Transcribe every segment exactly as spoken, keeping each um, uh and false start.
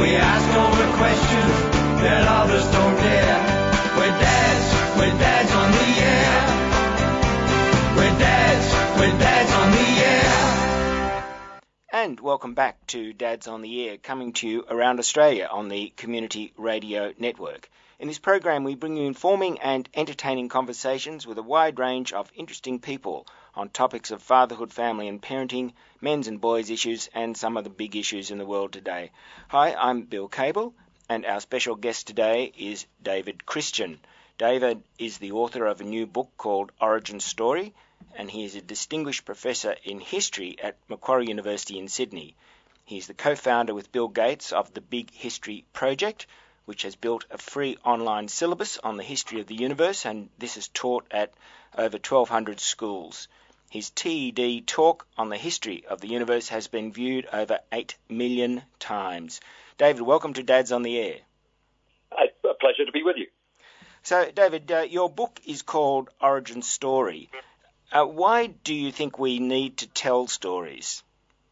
We ask all the questions that others don't dare. We're dads, we're dads on the air. We're dads, we're dads on the air. And welcome back to Dads on the Air, coming to you around Australia on the Community Radio Network. In this program, we bring you informing and entertaining conversations with a wide range of interesting people on topics of fatherhood, family and parenting, men's and boys' issues, and some of the big issues in the world today. Hi, I'm Bill Cable, and our special guest today is David Christian. David is the author of a new book called Origin Story, and he is a distinguished professor in history at Macquarie University in Sydney. He's the co-founder with Bill Gates of the Big History Project, which has built a free online syllabus on the history of the universe, and this is taught at over twelve hundred schools. His T E D talk on the history of the universe has been viewed over eight million times. David, welcome to Dads on the Air. A pleasure to be with you. So, David, uh, your book is called Origin Story. Uh, why do you think we need to tell stories?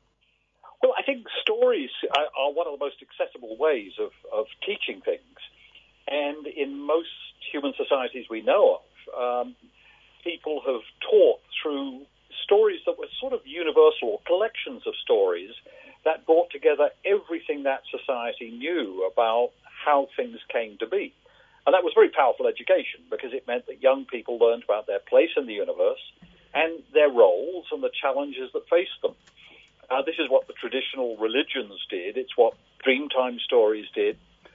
Well, I think stories are, are one of the most accessible ways of, of teaching things. And in most human societies we know of, um, people have taught through stories that were sort of universal, or collections of stories that brought together everything that society knew about how things came to be. And that was very powerful education, because it meant that young people learned about their place in the universe and their roles and the challenges that faced them. Uh, this is what the traditional religions did. It's what Dreamtime stories did.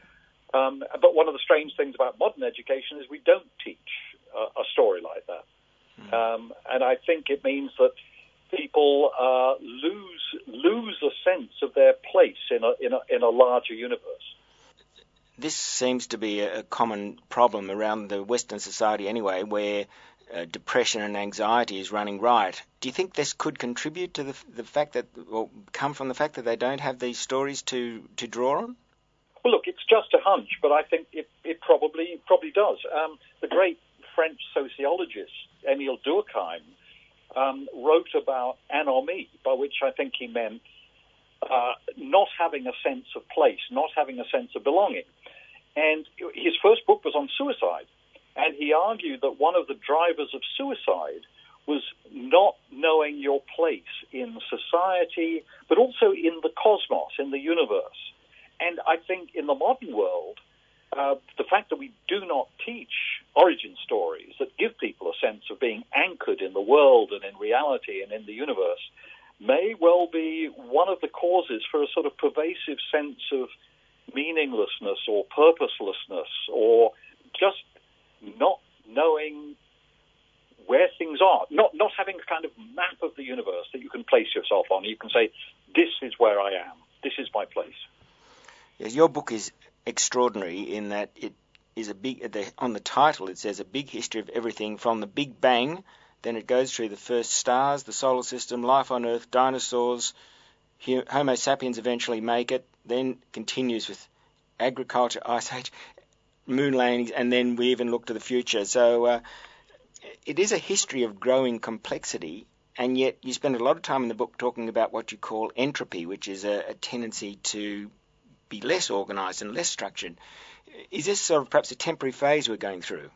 Um, but one of the strange things about modern education is we don't teach uh, a story like that. Mm. Um, and I think it means that people uh, lose lose a sense of their place in a, in a, in a larger universe. This seems to be a common problem around the Western society anyway, where Uh, depression and anxiety is running riot. Do you think this could contribute to the, the fact that, or come from the fact that they don't have these stories to, to draw on? Well, look, it's just a hunch, but I think it, it probably probably does. Um, the great French sociologist Émile Durkheim um, wrote about anomie, by which I think he meant uh, not having a sense of place, not having a sense of belonging. And his first book was on suicide. And he argued that one of the drivers of suicide was not knowing your place in society, but also in the cosmos, in the universe. And I think in the modern world, uh, the fact that we do not teach origin stories that give people a sense of being anchored in the world and in reality and in the universe may well be one of the causes for a sort of pervasive sense of meaninglessness or purposelessness, or just not knowing where things are, not not having a kind of map of the universe that you can place yourself on. You can say, this is where I am, this is my place. Yes, your book is extraordinary in that it is a big, on the title it says a big history of everything from the Big Bang, then it goes through the first stars, the solar system, life on Earth, dinosaurs, Homo sapiens eventually make it, then continues with agriculture, ice age, moon landings, and then we even look to the future. So uh, it is a history of growing complexity, and yet you spend a lot of time in the book talking about what you call entropy, which is a, a tendency to be less organised and less structured. Is this sort of perhaps a temporary phase we're going through?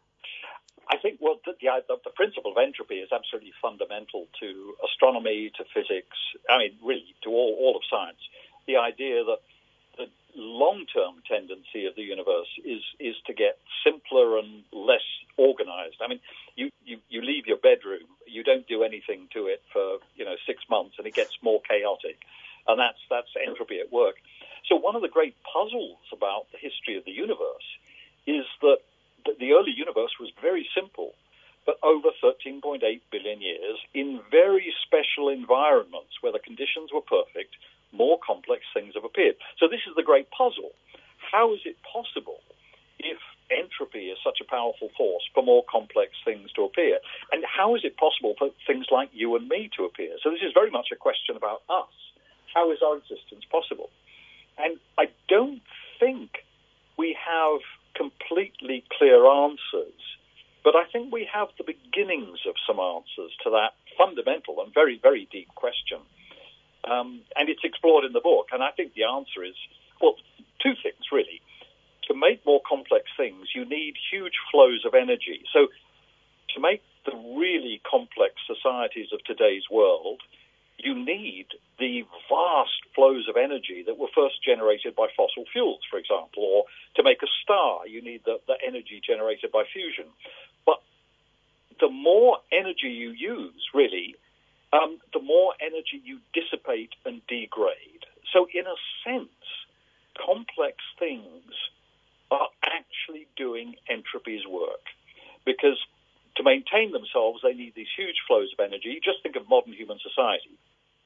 I think, well, the, the, the principle of entropy is absolutely fundamental to astronomy, to physics, I mean, really, to all, all of science. The idea that the long-term tendency of the universe is is to get simpler and less organized. I mean, you, you, you leave your bedroom, you don't do anything to it for, you know, six months, and it gets more chaotic. And that's that's entropy at work. So one of the great puzzles about the history of the universe is that the early universe was very simple, but over thirteen point eight billion years, in very special environments where the conditions were perfect, more complex things have appeared. So this is the great puzzle. How is it possible, if entropy is such a powerful force, for more complex things to appear? And how is it possible for things like you and me to appear? So this is very much a question about us. How is our existence possible? And I don't think we have completely clear answers, but I think we have the beginnings of some answers to that fundamental and very, very deep question. Um, and it's explored in the book. And I think the answer is, well, two things, really. To make more complex things, you need huge flows of energy. So to make the really complex societies of today's world, you need the vast flows of energy that were first generated by fossil fuels, for example, or to make a star, you need the, the energy generated by fusion. But the more energy you use, really, um, the more energy you dissipate and degrade. So in a sense, complex things are actually doing entropy's work, because to maintain themselves, they need these huge flows of energy. Just think of modern human society.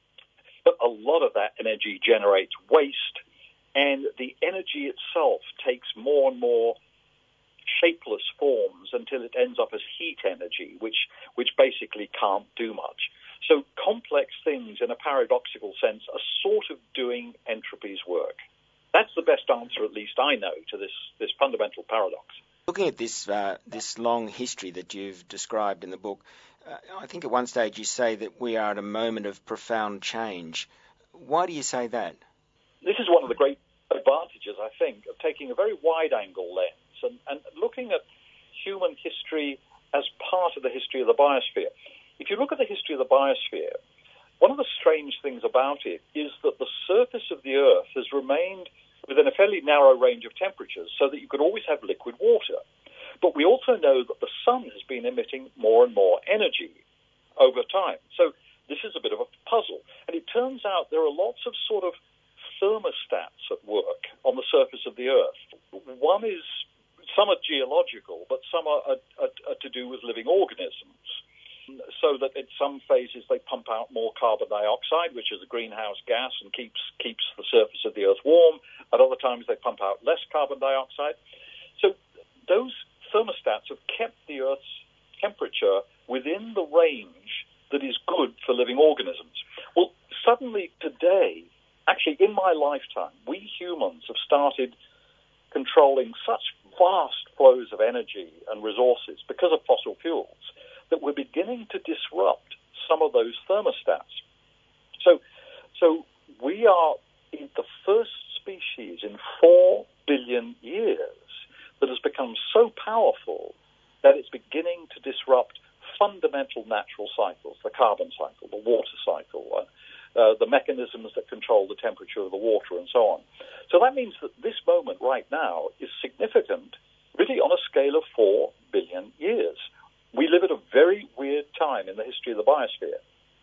But a lot of that energy generates waste, and the energy itself takes more and more shapeless forms until it ends up as heat energy, which, which basically can't do much. So complex things, in a paradoxical sense, are sort of doing entropy's work. That's the best answer, at least I know, to this, this fundamental paradox. Looking at this uh, this long history that you've described in the book, uh, I think at one stage you say that we are at a moment of profound change. Why do you say that? This is one of the great advantages, I think, of taking a very wide-angle lens and, and looking at human history as part of the history of the biosphere. If you look at the history of the biosphere, one of the strange things about it is that the surface of the Earth has remained within a fairly narrow range of temperatures so that you could always have liquid water. But we also know that the sun has been emitting more and more energy over time. So this is a bit of a puzzle. And it turns out there are lots of sort of thermostats at work on the surface of the Earth. One is, some are geological, but some are, are, are, are to do with living organisms. So that in some phases they pump out more carbon dioxide, which is a greenhouse gas and keeps keeps the surface of the Earth warm. At other times they pump out less carbon dioxide. So those thermostats have kept the Earth's temperature within the range that is good for living organisms. Well, suddenly today, actually in my lifetime, we humans have started controlling such vast flows of energy and resources because of fossil fuels that we're beginning to disrupt some of those thermostats. So, so we are in the first species in four billion years that has become so powerful that it's beginning to disrupt fundamental natural cycles, the carbon cycle, the water cycle, uh, uh, the mechanisms that control the temperature of the water, and so on. So that means that this moment right now is significant, really on a scale of four billion years. We live at a very weird time in the history of the biosphere.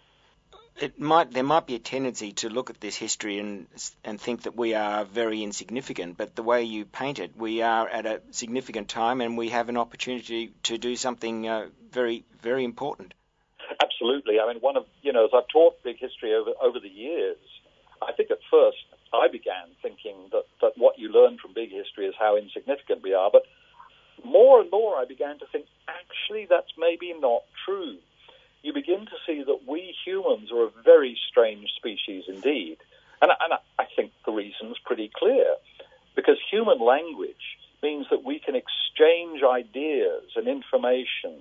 It might there might be a tendency to look at this history and and think that we are very insignificant, but the way you paint it, we are at a significant time and we have an opportunity to do something uh, very, very important. Absolutely. I mean, one of, you know, as I've taught big history over, over the years, I think at first I began thinking that, that what you learn from big history is how insignificant we are, but more and more I began to think, actually, that's maybe not true. You begin to see that we humans are a very strange species indeed. And, and I think the reason's pretty clear, because human language means that we can exchange ideas and information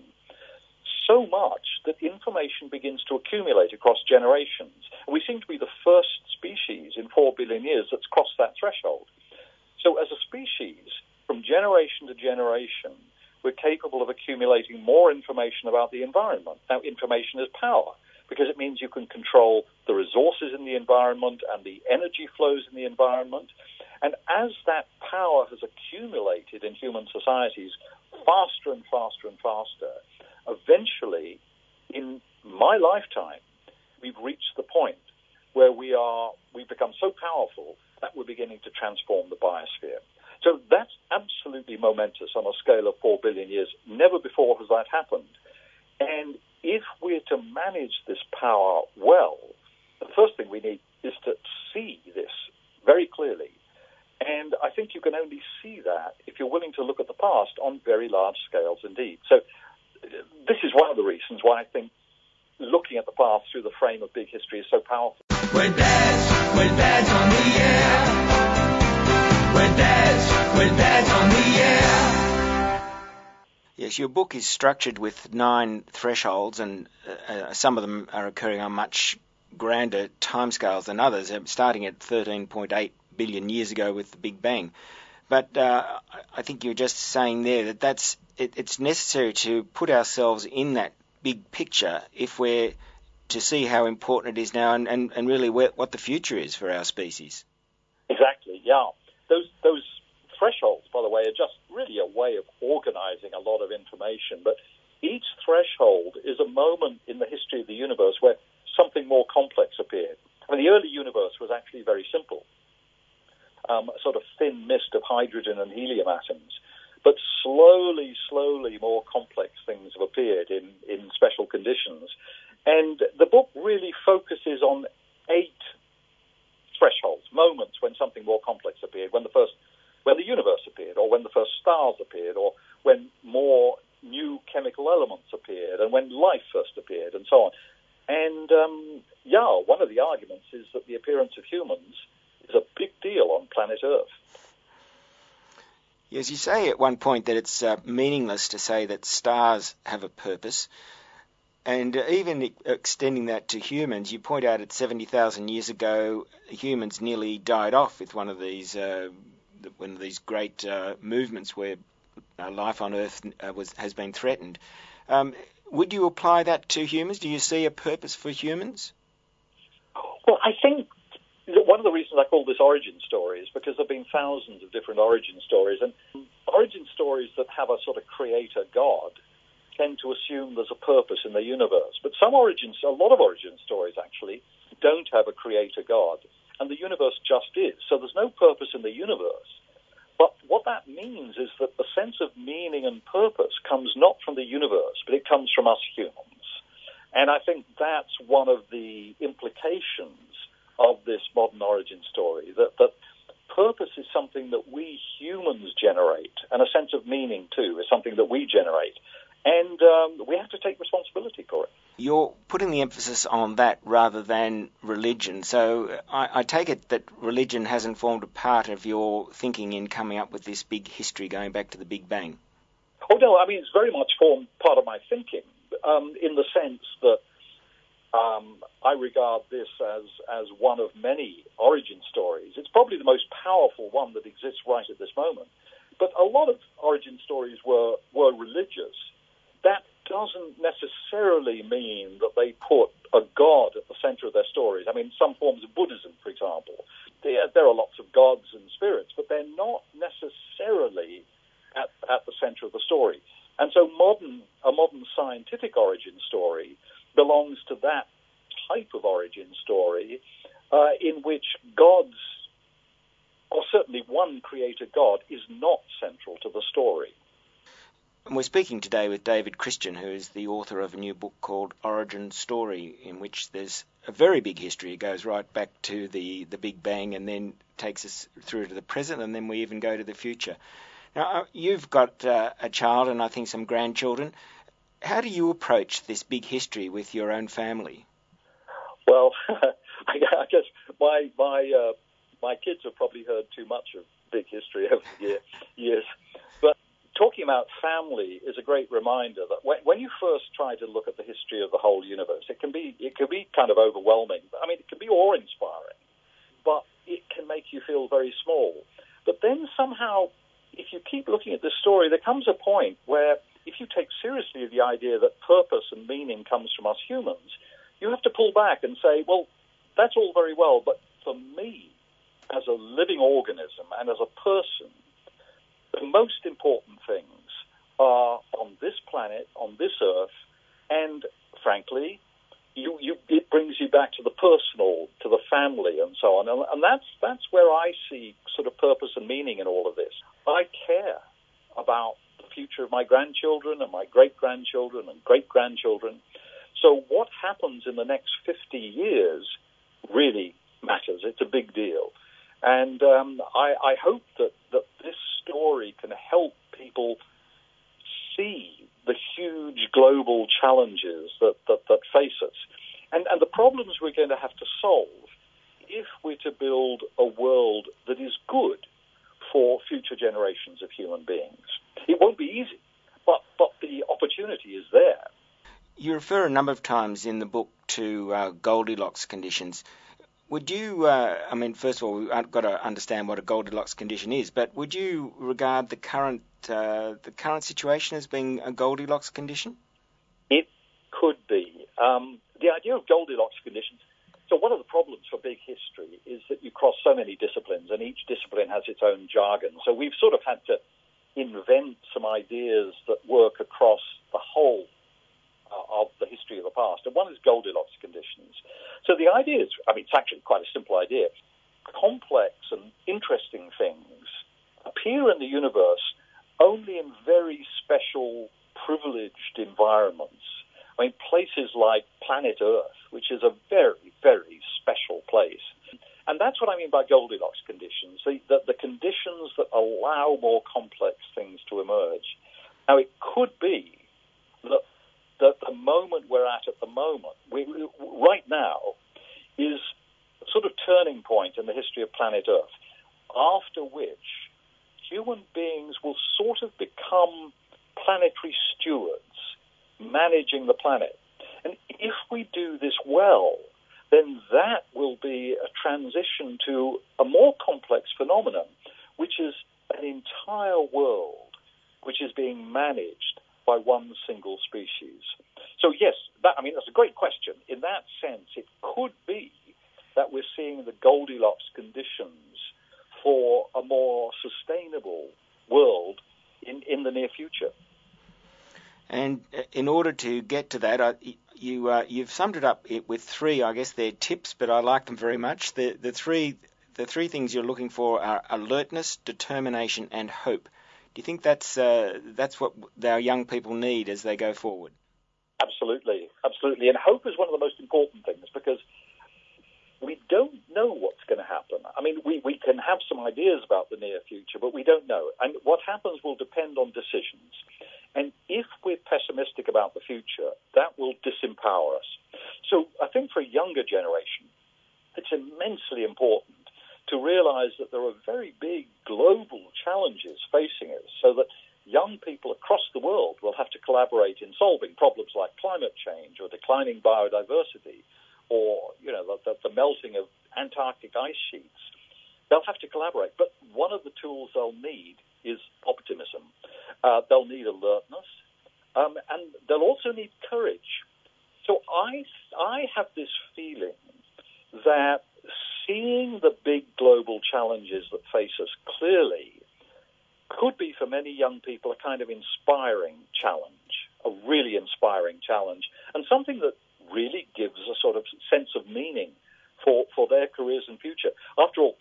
so much that information begins to accumulate across generations. And we seem to be the first species in four billion years that's crossed that threshold. So as a species, from generation to generation, we're capable of accumulating more information about the environment. Now, information is power, because it means you can control the resources in the environment and the energy flows in the environment. And as that power has accumulated in human societies faster and faster and faster, eventually, in my lifetime, we've reached the point where we are, we've become so powerful that we're beginning to transform the biosphere. So that's absolutely momentous on a scale of four billion years. Never before has that happened. And if we're to manage this power well, the first thing we need is to see this very clearly. And I think you can only see that if you're willing to look at the past on very large scales indeed. So this is one of the reasons why I think looking at the past through the frame of big history is so powerful. We're dads, we're dads on the air. We're dads, we're dads on the air. Yes, your book is structured with nine thresholds, and uh, some of them are occurring on much grander timescales than others, starting at thirteen point eight billion years ago with the Big Bang. But uh, I think you're just saying there that that's it, it's necessary to put ourselves in that big picture if we're to see how important it is now and, and, and really where, what the future is for our species. Exactly, yeah. Those those thresholds, by the way, are just really a way of organizing a lot of information. But each threshold is a moment in the history of the universe where something more complex appeared. I mean, the early universe was actually very simple, um, a sort of thin mist of hydrogen and helium atoms. But slowly, slowly, more complex things have appeared in, in special conditions. And the book really focuses on eight thresholds, moments when something more complex appeared, when the first, when the universe appeared, or when the first stars appeared, or when more new chemical elements appeared, and when life first appeared, and so on. And, um, yeah, one of the arguments is that the appearance of humans is a big deal on planet Earth. Yes, you say at one point that it's uh, meaningless to say that stars have a purpose. And uh, even extending that to humans, you point out that seventy thousand years ago, humans nearly died off with one of these uh, one of these great uh, movements where uh, life on Earth uh, was has been threatened. Um, would you apply that to humans? Do you see a purpose for humans? Well, I think that one of the reasons I call this origin story is because there have been thousands of different origin stories, and origin stories that have a sort of creator God tend to assume there's a purpose in the universe. But some origins, a lot of origin stories actually, don't have a creator God, and the universe just is. So there's no purpose in the universe. But what that means is that the sense of meaning and purpose comes not from the universe, but it comes from us humans. And I think that's one of the implications of this modern origin story, that, that purpose is something that we humans generate, and a sense of meaning, too, is something that we generate. And um, we have to take responsibility for it. You're putting the emphasis on that rather than religion. So I, I take it that religion hasn't formed a part of your thinking in coming up with this big history going back to the Big Bang. Oh, no, I mean, it's very much formed part of my thinking um, in the sense that um, I regard this as, as one of many origin stories. It's probably the most powerful one that exists right at this moment. But a lot of origin stories were, were religious. That doesn't necessarily mean that they put a god at the center of their stories. I mean, some forms of Buddhism, for example, there, there are lots of gods and spirits, but they're not necessarily at, at the center of the story. And so modern, a modern scientific origin story belongs to that type of origin story uh, in which gods, or certainly one creator god, is not central to the story. And we're speaking today with David Christian, who is the author of a new book called Origin Story, in which there's a very big history. It goes right back to the, the Big Bang and then takes us through to the present, and then we even go to the future. Now, you've got uh, a child and I think some grandchildren. How do you approach this big history with your own family? Well, I guess my my uh, my kids have probably heard too much of big history over the year, years. But talking about family is a great reminder that when, when you first try to look at the history of the whole universe, it can be it can be kind of overwhelming. I mean, it can be awe-inspiring, but it can make you feel very small. But then somehow, if you keep looking at this story, there comes a point where if you take seriously the idea that purpose and meaning comes from us humans, you have to pull back and say, well, that's all very well, but for me, as a living organism and as a person, the most important things are on this planet, on this earth, and frankly, you, you, it brings you back to the personal, to the family, and so on. And, and that's that's where I see sort of purpose and meaning in all of this. I care about the future of my grandchildren and my great-grandchildren and great-grandchildren. So what happens in the next fifty years really matters. It's a big deal. And um, I, I hope that, that this story can help people see the huge global challenges that, that, that face us and, and the problems we're going to have to solve if we're to build a world that is good for future generations of human beings. It won't be easy, but, but the opportunity is there. You refer a number of times in the book to uh, Goldilocks conditions. Would you, uh, I mean, first of all, we've got to understand what a Goldilocks condition is, but would you regard the current uh, the current situation as being a Goldilocks condition? It could be. Um, the idea of Goldilocks conditions, so one of the problems for big history is that you cross so many disciplines, and each discipline has its own jargon. So we've sort of had to invent some ideas that work across the whole uh, of the history of the past. And one is Goldilocks conditions. So the idea is, I mean, it's actually quite a simple idea. Complex and interesting things appear in the universe only in very special, privileged environments. I mean, places like planet Earth, which is a very, very special place. And that's what I mean by Goldilocks conditions, the, the, the conditions that allow more complex things to emerge. Now, it could be that, that the moment we're at at the moment, we, right now, is a sort of turning point in the history of planet Earth, after which human beings will sort of become planetary stewards, managing the planet. And if we do this well, then that will be a transition to a more complex phenomenon, which is an entire world which is being managed by one single species. So yes, that, I mean, that's a great question. In that sense, it could be that we're seeing the Goldilocks conditions for a more sustainable world in, in the near future. And in order to get to that, I, you, uh, you've summed it up with three, I guess they're tips, but I like them very much. The, the, three, the three things you're looking for are alertness, determination, and hope. Do you think that's, uh, that's what our young people need as they go forward? Absolutely, absolutely. And hope is one of the most important things, because we don't know what's going to happen. I mean, we, we can have some ideas about the near future, but we don't know. And what happens will depend on decisions. And if we're pessimistic about the future, that will disempower us. So I think for a younger generation, it's immensely important to realize that there are very big global challenges facing us, so that young people across the world will have to collaborate in solving problems like climate change or declining biodiversity, or, you know, the, the melting of Antarctic ice sheets. They'll have to collaborate. But one of the tools they'll need is optimism. Uh, they'll need alertness, um, and they'll also need courage. So I, I have this feeling that seeing the big global challenges that face us clearly could be, for many young people, a kind of inspiring challenge, a really inspiring challenge, and something that really gives a sort of sense of meaning for, for their careers and future. After all,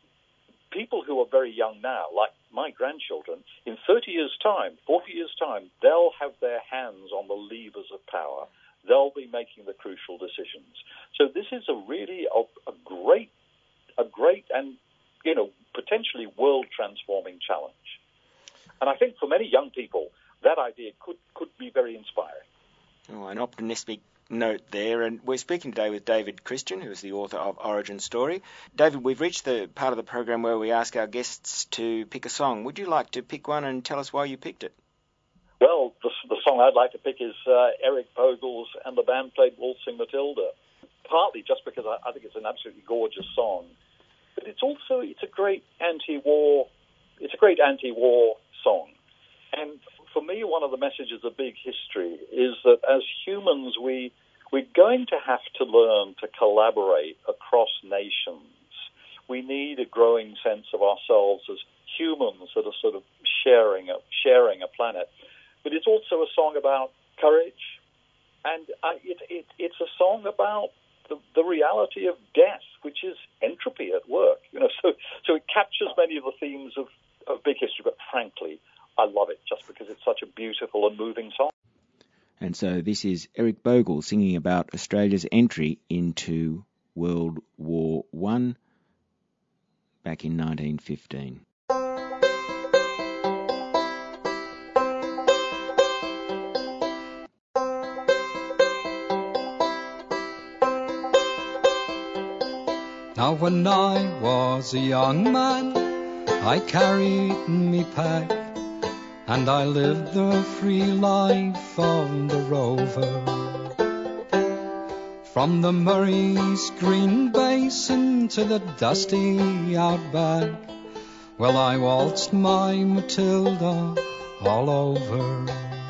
people who are very young now, like my grandchildren, in thirty years' time, forty years' time, they'll have their hands on the levers of power. They'll be making the crucial decisions. So this is a really a, a great, a great and, you know, potentially world-transforming challenge. And I think for many young people, that idea could, could be very inspiring. Oh, an optimistic note there. And we're speaking today with David Christian, who is the author of Origin Story. David, we've reached the part of the program where we ask our guests to pick a song. Would you like to pick one and tell us why you picked it? Well, the, the song I'd like to pick is uh, Eric Boggles and the band played Waltzing Matilda, partly just because I, I think it's an absolutely gorgeous song, but it's also, it's a great anti-war, it's a great anti-war song. And for me, one of the messages of big history is that as humans, we, we're going to have to learn to collaborate across nations. We need a growing sense of ourselves as humans that are sort of sharing a, sharing a planet. But it's also a song about courage, and uh, it, it, it's a song about the, the reality of death, which is entropy at work. You know, so so it captures many of the themes of, of big history. But frankly, I love it just because it's such a beautiful and moving song. And so this is Eric Bogle singing about Australia's entry into World War One back in nineteen fifteen. Now when I was a young man, I carried me pack, and I lived the free life of the rover. From the Murray's green basin to the dusty outback, well, I waltzed my Matilda all over.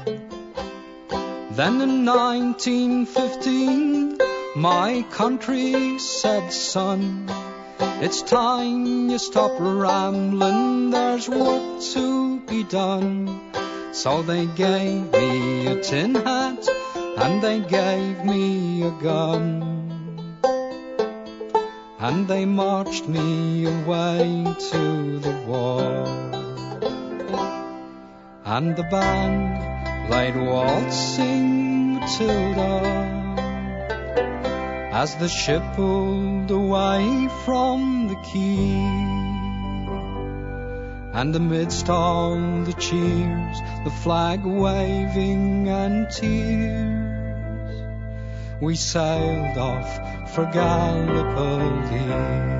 Then in nineteen fifteen, my country said, son, it's time you stop rambling, there's work to be done. So they gave me a tin hat and they gave me a gun, and they marched me away to the war. And the band played Waltzing Matilda as the ship pulled away from the quay. And amidst all the cheers, the flag waving and tears, we sailed off for Gallipoli.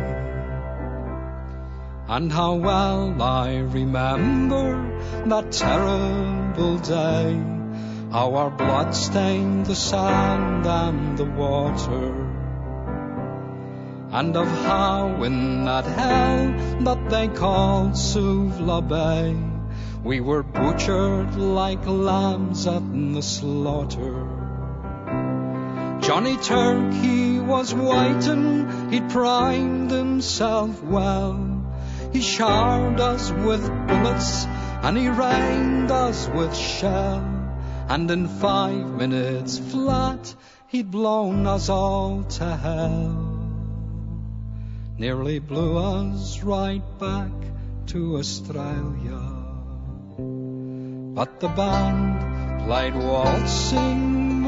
And how well I remember that terrible day, how our blood stained the sand and the water, and of how in that hell that they called Suvla Bay, we were butchered like lambs at the slaughter. Johnny Turkey was waiting, he'd primed himself well. He showered us with bullets and he rained us with shell, and in five minutes flat he'd blown us all to hell. Nearly blew us right back to Australia. But the band played Waltzing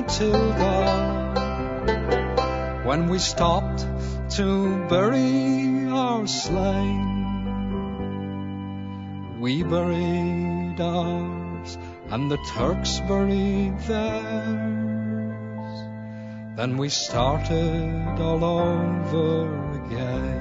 Matilda when we stopped to bury our slain. We buried ours and the Turks buried theirs. Then we started all over again.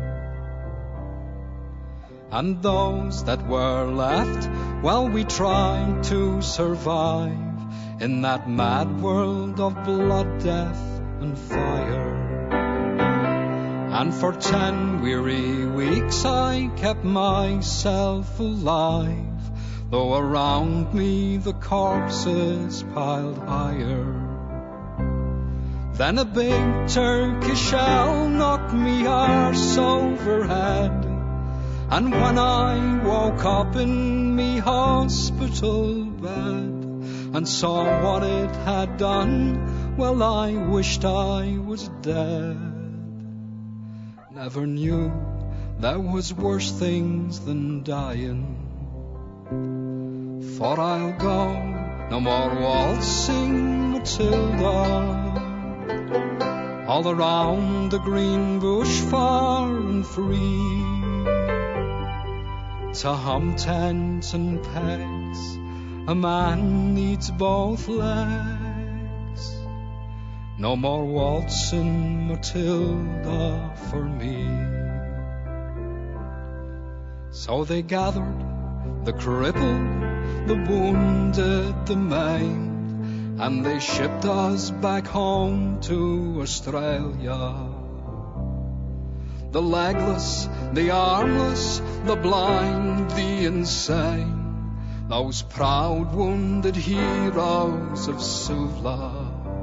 And those that were left, well, we tried to survive in that mad world of blood, death and fire. And for ten weary weeks I kept myself alive, though around me the corpses piled higher. Then a big Turkish shell knocked me arse overhead, and when I woke up in me hospital bed and saw what it had done, well, I wished I was dead. Never knew there was worse things than dying. For I'll go no more waltzing Matilda all around the green bush far and free, to hum tents and pegs a man needs both legs. No more waltzing Matilda for me. So they gathered the crippled, the wounded, the maimed, and they shipped us back home to Australia. The legless, the armless, the blind, the insane, those proud wounded heroes of Suvla.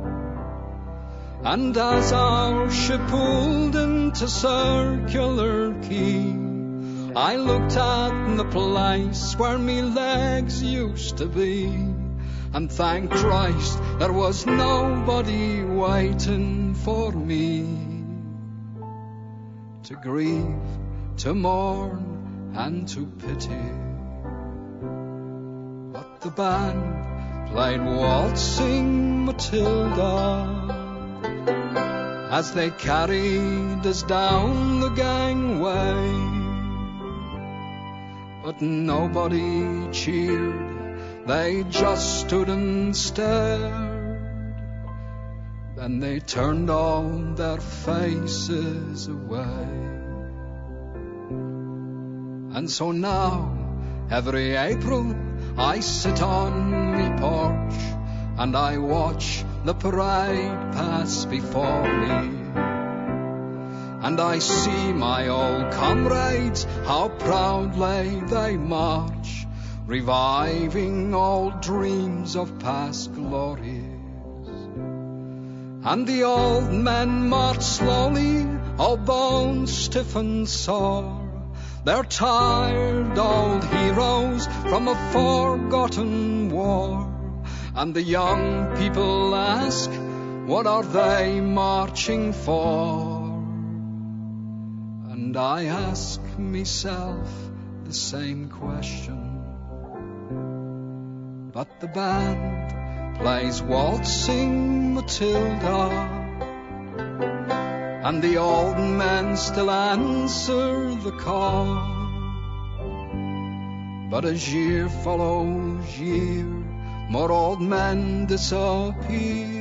And as our ship pulled into Circular Quay, I looked at the place where me legs used to be, and thank Christ there was nobody waiting for me to grieve, to mourn and to pity. But the band played Waltzing Matilda as they carried us down the gangway, but nobody cheered, they just stood and stared. Then they turned all their faces away. And so now, every April, I sit on me porch and I watch the parade pass before me, and I see my old comrades, how proudly they march, reviving old dreams of past glories. And the old men march slowly, all bones stiff and sore. They're tired old heroes from a forgotten war. And the young people ask, what are they marching for? And I ask myself the same question. But the band plays Waltzing Matilda, and the old men still answer the call. But as year follows year, more old men disappear.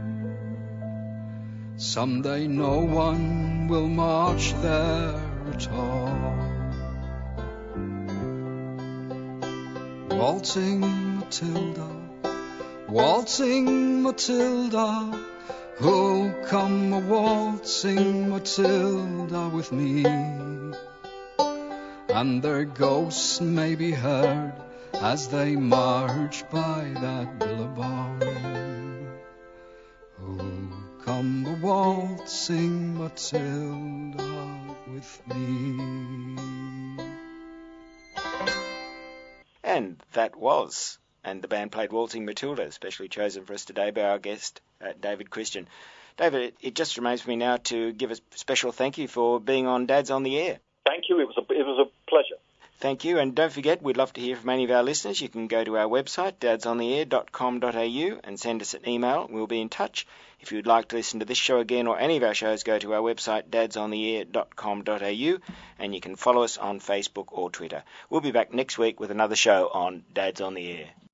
Someday no one will march there at all. Waltzing Matilda, waltzing Matilda, who'll come a waltzing Matilda with me? And their ghosts may be heard as they march by that billabong. Who'll come a waltzing Matilda with me? And that was, and the band played Waltzing Matilda, specially chosen for us today by our guest, uh, David Christian. David, it, it just remains me now to give a special thank you for being on Dad's on the Air. Thank you. It was a, it was a pleasure. Thank you, and don't forget, we'd love to hear from any of our listeners. You can go to our website, dads on the air dot com dot a u, and send us an email. We'll be in touch. If you'd like to listen to this show again or any of our shows, go to our website, dads on the air dot com dot a u, and you can follow us on Facebook or Twitter. We'll be back next week with another show on Dads on the Air.